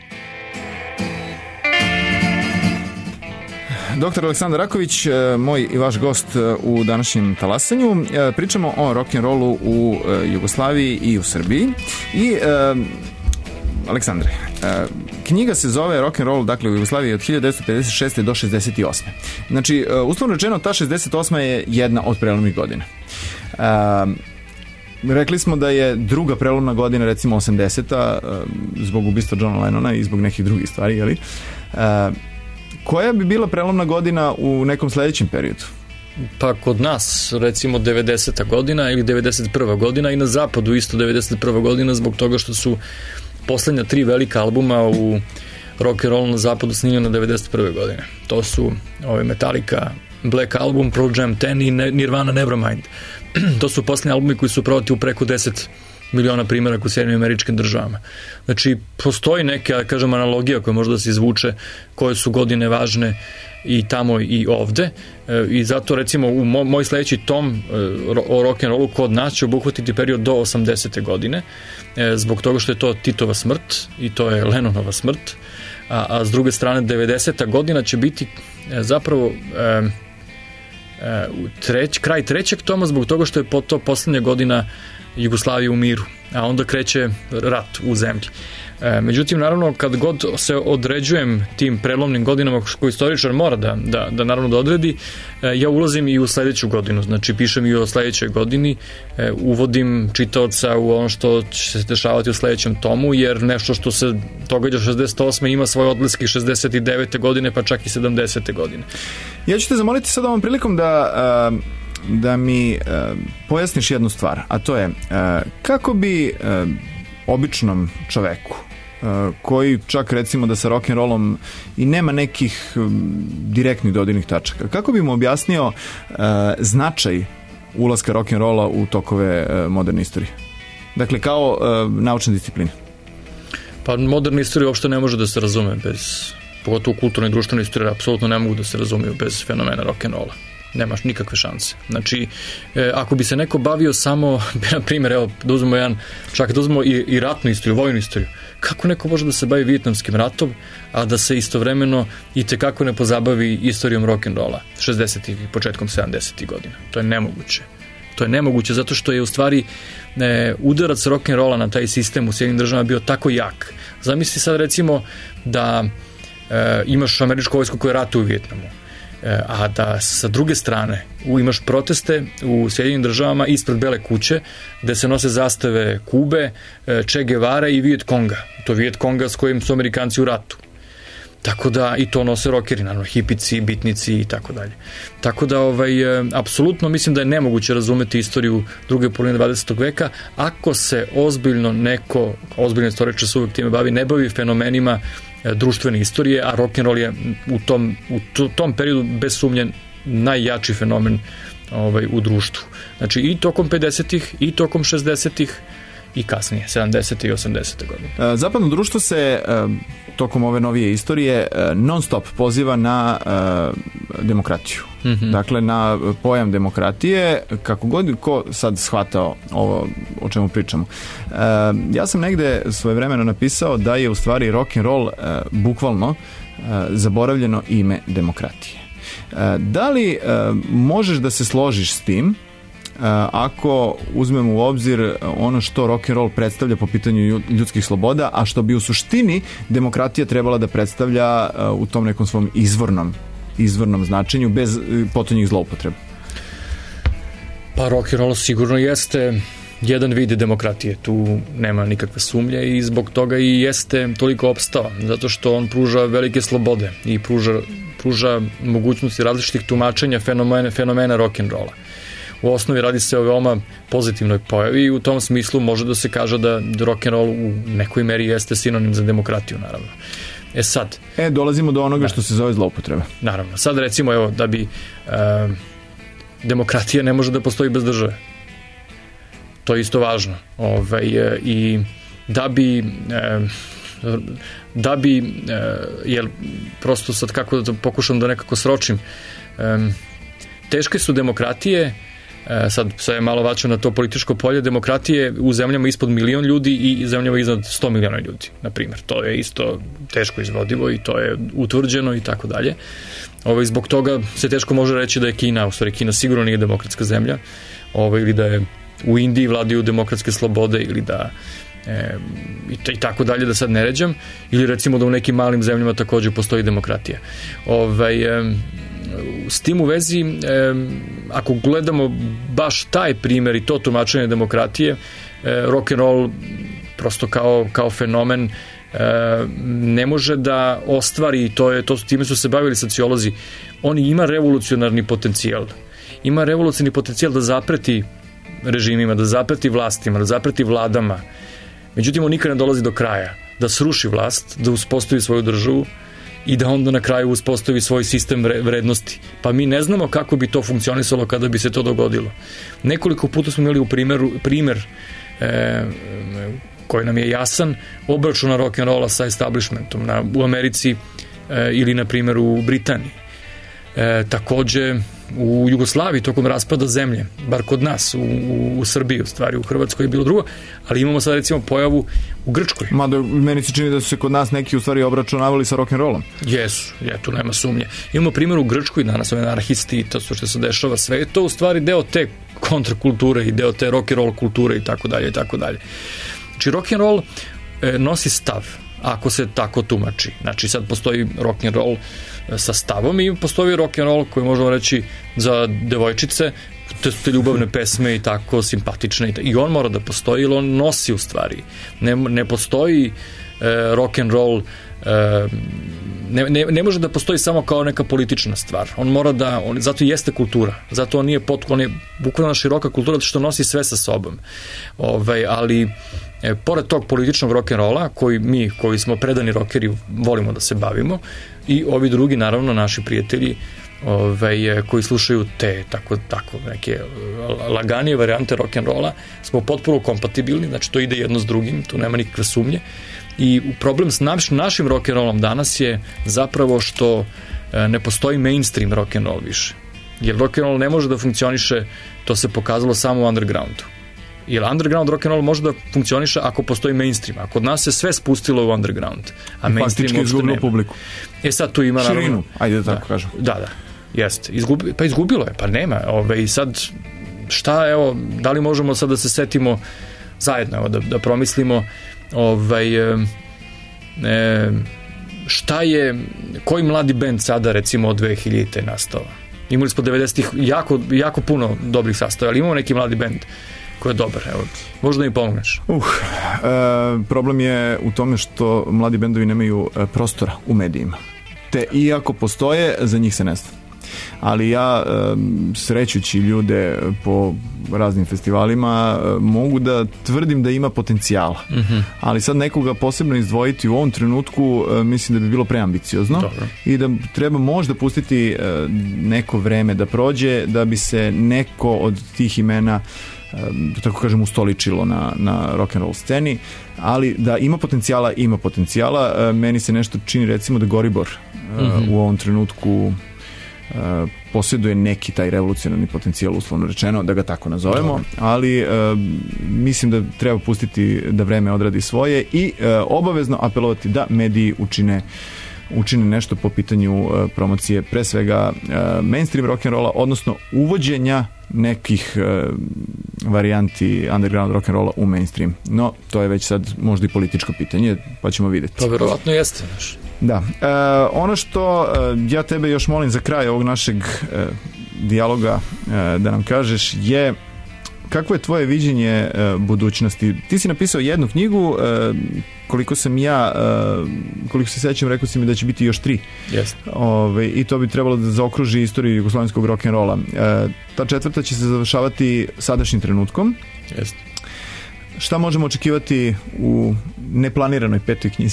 Doktor Aleksandar Raković, moj i vaš gost u današnjem Talasanju. Pričamo o rock'n'rollu u Jugoslaviji i u Srbiji. I, Aleksandre, knjiga se zove Rock'n'roll, dakle, u Jugoslaviji od 1956. do 68. Znači, uslovno rečeno, ta 68. je jedna od prelomnih godina. Rekli smo da je druga prelomna godina, recimo 80. Zbog ubistva Johna Lennona i zbog nekih drugih stvari, jeli? Koja bi bila prelomna godina u nekom sledećem periodu? Pa kod nas, recimo 90. godina ili 91. godina i na zapadu isto 91. godina zbog toga što su poslednja 3 velika albuma u rock'n'rollu na zapadu snimljena 91. godine. To su Metallica Black Album, Pearl Jam 10 i Nirvana Nevermind. To su poslednji albumi koji su prodati u preko 10 miliona primjeraka u Sjedinjenim Američkim Državama. Znači, postoji neka, kažem, analogija koja može da se izvuče koje su godine važne i tamo i ovde. I zato, recimo, u moj sledeći tom o rock'n'rollu kod nas će obuhvatiti period do 80. godine, zbog toga što je to Titova smrt i to je Lennonova smrt, a s druge strane 90. godina će biti zapravo kraj trećeg toma zbog toga što je to poslednja godina Jugoslavije u miru, a onda kreće rat u zemlji. Međutim, naravno, kad god se određujem tim prelomnim godinama koji istoričar mora da naravno da odredi, ja ulazim i u sledeću godinu, znači pišem i o sledećoj godini, uvodim čitaoca u ono što će se dešavati u sledećem tomu, jer nešto što se događa 68. ima svoje odleske 69. godine, pa čak i 70. godine. Ja ću te zamoliti sad ovom prilikom da mi pojasniš jednu stvar, a to je kako bi običnom čoveku koji čak recimo da sa rock'n'rollom i nema nekih direktnih dodirnih tačaka, kako bi mu objasnio značaj ulaska rock'n'rolla u tokove moderne istorije? Dakle, kao naučna disciplina. Pa moderna istorija uopšte ne može da se razume bez, pogotovo kulturna i društvena istorija, apsolutno ne mogu da se razumeju bez fenomena rock'n'rolla. Nemaš nikakve šanse. Znači, ako bi se neko bavio samo, na primjer, evo, da uzmemo čak da uzmemo i ratnu istoriju, vojnu istoriju, kako neko može da se bavi Vijetnamskim ratom, a da se istovremeno i tekako ne pozabavi istorijom rock'n'rolla 60-ih i početkom 70-ih godina? To je nemoguće. To je nemoguće zato što je u stvari udarac rock'n'rolla na taj sistem u Sjedinjenim Državama bio tako jak. Zamisli sad recimo da imaš američku vojsku koja ratuje u Vijetnamu, a da sa druge strane imaš proteste u Sjedinjenim Državama ispred Bele kuće gde se nose zastave Kube, Che Guevara i Viet Konga. To Viet Konga s kojim su Amerikanci u ratu. Tako da i to nose rokeri, naravno hipici, bitnici i tako dalje. Tako da apsolutno mislim da je nemoguće razumeti istoriju druge polovine 20. veka ako se ozbiljno istoričar se uvijek time bavi, ne bavi fenomenima društvene istorije, a rock'n'roll je u tom periodu bez sumnje najjači fenomen u društvu. Znači i tokom 50-ih i tokom 60-ih i kasnije, 70. i 80. godine. Zapadno društvo se tokom ove novije istorije non stop poziva na demokratiju. Mm-hmm. Dakle, na pojam demokratije, kako god ko sad shvatao ovo o čemu pričamo. Ja sam negde svojevremeno napisao da je u stvari rock'n'roll bukvalno zaboravljeno ime demokratije. Da li možeš da se složiš s tim ako uzmemo u obzir ono što rock'n'roll predstavlja po pitanju ljudskih sloboda, a što bi u suštini demokratija trebala da predstavlja u tom nekom svom izvornom značenju bez potonjih zloupotreba? Pa rock'n'roll sigurno jeste jedan vid demokratije, tu nema nikakve sumnje i zbog toga i jeste toliko opstao, zato što on pruža velike slobode i pruža mogućnosti različitih tumačenja fenomena rock'n'rolla. U osnovi radi se o veoma pozitivnoj pojavi i u tom smislu može da se kaže da rock'n'roll u nekoj meri jeste sinonim za demokratiju, naravno. Sad... dolazimo do onoga što se zove zloupotreba. Naravno. Sad recimo, evo, da bi demokratija ne može da postoji bez države. To je isto važno. I da bi jer prosto sad kako da pokušam da nekako sročim, teške su demokratije, sad je malo vaćao na to političko polje, demokratije u zemljama ispod 1 milion ljudi i zemljama iznad 100 miliona ljudi, na primjer. To je isto teško izvodivo i to je utvrđeno i tako dalje. Zbog toga se teško može reći da je Kina, u stvari Kina sigurno nije demokratska zemlja, ili da je u Indiji vladaju demokratske slobode ili da i tako dalje, da sad ne ređam, ili recimo da u nekim malim zemljama takođe postoji demokratija. S tim u vezi, ako gledamo baš taj primer i to tumačenje demokratije, rock and roll prosto kao fenomen ne može da ostvari, time su se bavili sociolozi, on ima revolucionarni potencijal. Ima revolucionarni potencijal da zapreti režimima, da zapreti vlastima, da zapreti vladama. Međutim, on nikad ne dolazi do kraja. Da sruši vlast, da uspostavi svoju državu i da onda na kraju uspostavi svoj sistem vrednosti. Pa mi ne znamo kako bi to funkcionisalo kada bi se to dogodilo. Nekoliko puta smo imali u primer koji nam je jasan, obračuna rock'n'rolla sa establishmentom u Americi ili na primjer u Britaniji. Takođe u Jugoslaviji tokom raspada zemlje, bar kod nas u Srbiji, u stvari u Hrvatskoj je bilo drugo, ali imamo sad recimo pojavu u Grčkoj. Mada meni se čini da su se kod nas neki u stvari obračunavali sa rock'n'rollom. Jesu, tu nema sumnje. Imamo primjer u Grčkoj, danas ove anarhisti i to što se dešava, sve je to u stvari deo te kontrakulture i deo te rock'n'roll kulture i tako dalje i tako dalje. Znači rock'n'roll nosi stav, ako se tako tumači. Znači sad postoji rock'n'roll sa stavom i postoji rock'n'roll koji možemo reći za devojčice, te ljubavne pesme i tako simpatične i on mora da postoji, ili on nosi u stvari. Ne postoji rock'n'roll, ne može da postoji samo kao neka politična stvar. On mora da, zato i jeste kultura, zato on je bukvalno široka kultura, zato što nosi sve sa sobom. Ali pored tog političnog rock'n'rolla, koji smo predani rockeri volimo da se bavimo, i ovi drugi, naravno, naši prijatelji koji slušaju te tako neke laganije varijante rock'n'rolla, smo potpuno kompatibilni, znači to ide jedno s drugim, tu nema nikakve sumnje. I problem s našim rock'n'rollom danas je zapravo što ne postoji mainstream rock'n'roll više. Jer rock'n'roll ne može da funkcioniše, to se pokazalo samo u undergroundu. Jer underground rock'n'roll može da funkcioniše ako postoji mainstream. A kod nas se sve spustilo u underground. A mainstream uopšte nema. Publiku. Sad tu ima širinu, naravno, ajde da tako kažem. Da, jeste. Izgubilo je, pa nema. I sad, šta, evo, da li možemo sad da se setimo zajedno, da promislimo šta je, koji mladi bend sada recimo od 2000-te nastao? Imali smo 90-ih jako puno dobrih sastava, ali imamo neki mladi bend koji je dobar, evo, možda mi pomogneš. Problem je u tome što mladi bendovi nemaju prostora u medijima. Te iako postoje, za njih se ne zna. Ali ja, srećući ljude po raznim festivalima, mogu da tvrdim da ima potencijala. Ali sad nekoga posebno izdvojiti u ovom trenutku, mislim da bi bilo preambiciozno. Dobro. I da treba možda pustiti neko vreme da prođe, da bi se neko od tih imena, tako kažem, ustoličilo na rock'n'roll sceni, ali da ima potencijala. Meni se nešto čini, recimo, da Goribor u ovom trenutku posjeduje neki taj revolucionarni potencijal, uslovno rečeno, da ga tako nazovemo, ali mislim da treba pustiti da vreme odradi svoje i obavezno apelovati da mediji učine nešto po pitanju promocije, pre svega mainstream rock'n'rolla, odnosno uvođenja nekih varijanti underground rock'n'rolla u mainstream. No, to je već sad možda i političko pitanje, pa ćemo vidjeti. Pa verovatno jeste, znaš. Da. Ono što ja tebe još molim za kraj ovog našeg dijaloga da nam kažeš je kakvo je tvoje viđenje budućnosti? Ti si napisao jednu knjigu, koliko se sećam, rekao si mi da će biti još 3. Yes. I to bi trebalo da zaokruži istoriju jugoslovenskog rock'n'rolla. Ta 4. će se završavati sadašnjim trenutkom. Yes. Šta možemo očekivati u neplaniranoj 5. knjizi?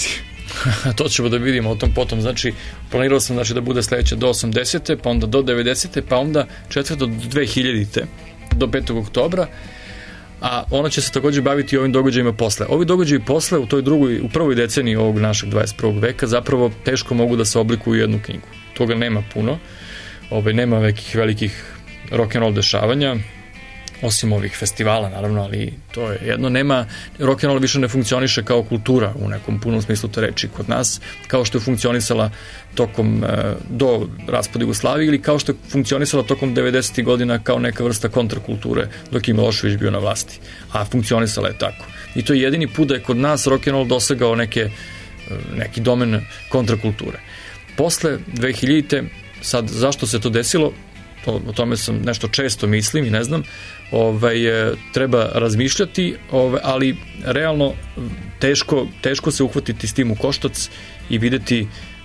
To ćemo da vidimo o tom potom. Znači, planirao sam da bude sledeće do 80. pa onda do 90. pa onda 4. do 2000. do 5. oktobra, a ona će se takođe baviti ovim događajima posle. Ovi događaji posle u prvoj deceniji ovog našeg 21. veka zapravo teško mogu da se oblikuju u jednu knjigu. Toga nema puno, nema nekih velikih rock'n'roll dešavanja, osim ovih festivala, naravno, ali to je jedno. Rock'n'roll više ne funkcioniše kao kultura u nekom punom smislu te reči kod nas, kao što je funkcionisala tokom do raspada Jugoslavije ili kao što je funkcionisala tokom 90. godina kao neka vrsta kontrakulture dok je Milošević bio na vlasti. A funkcionisala je tako. I to je jedini put da je kod nas rock'n'roll dosegao neki domen kontrakulture. Posle 2000. sad, zašto se to desilo? O tome sam nešto često mislim i ne znam, treba razmišljati, ali realno teško se uhvatiti s tim u koštac i videti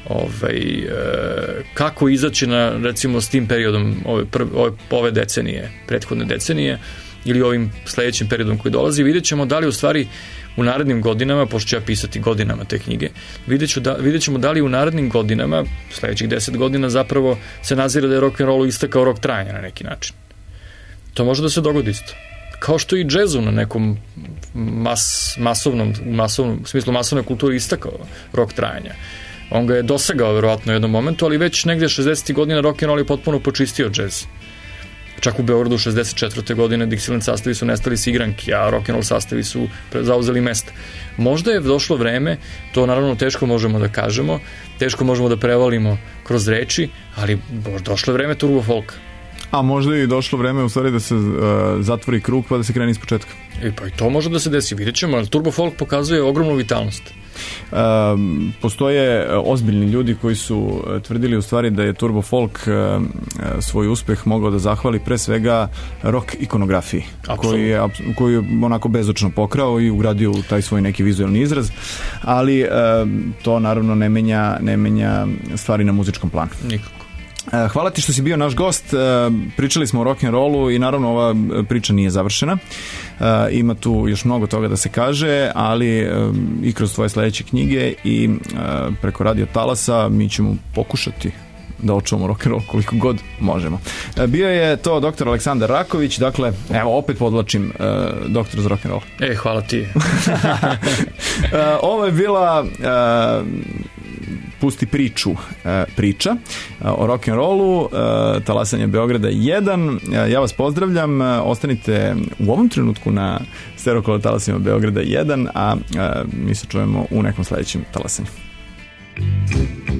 kako izaći recimo s tim periodom ove decenije, prethodne decenije ili ovim sledećim periodom koji dolazi. Vidjet ćemo da li u stvari u narednim godinama, pošto ću ja pisati godinama te knjige, vidjet ćemo da li u narednim godinama, sledećih 10 godina zapravo se nazire da je rock'n'rollu istakao rok trajanja na neki način. To može da se dogodi isto. Kao što i džezu na nekom u smislu masovne kulture istakao rok trajanja. On ga je dosegao verovatno u jednom momentu, ali već negde 60. godina rock'n'roll je potpuno počistio džez. Čak u Beogradu 64. godine Dixieland sastavi su nestali s igranki, a rock'n'roll sastavi su zauzeli mesta. Možda je došlo vreme, to naravno teško možemo da kažemo, teško možemo da prevalimo kroz reči, ali došlo je vreme turbo folka. A možda je i došlo vreme u stvari da se zatvori krug pa da se krene iz početka. Pa i to može da se desi, vidjet ćemo, ali turbo folk pokazuje ogromnu vitalnost. Postoje ozbiljni ljudi koji su tvrdili u stvari da je turbo folk svoj uspeh mogao da zahvali pre svega rock ikonografiji, koji je onako bezočno pokrao i ugradio u taj svoj neki vizualni izraz, ali to naravno ne menja stvari na muzičkom planu. Nikako. Hvala ti što si bio naš gost. Pričali smo o rock'n'rollu i naravno ova priča nije završena. Ima tu još mnogo toga da se kaže, ali i kroz tvoje sledeće knjige i preko Radio Talasa mi ćemo pokušati da očuvamo rock'n'roll koliko god možemo. Bio je to dr. Aleksandar Raković, dakle, evo opet podlačim doktor za rock'n'roll. Hvala ti. Ovo je bila Pusti priču priča o rock'n'rollu, Talasanje Beograda 1. Ja vas pozdravljam, ostanite u ovom trenutku na Stereo Talasima Beograda 1, a mi se čujemo u nekom sledećem talasanju.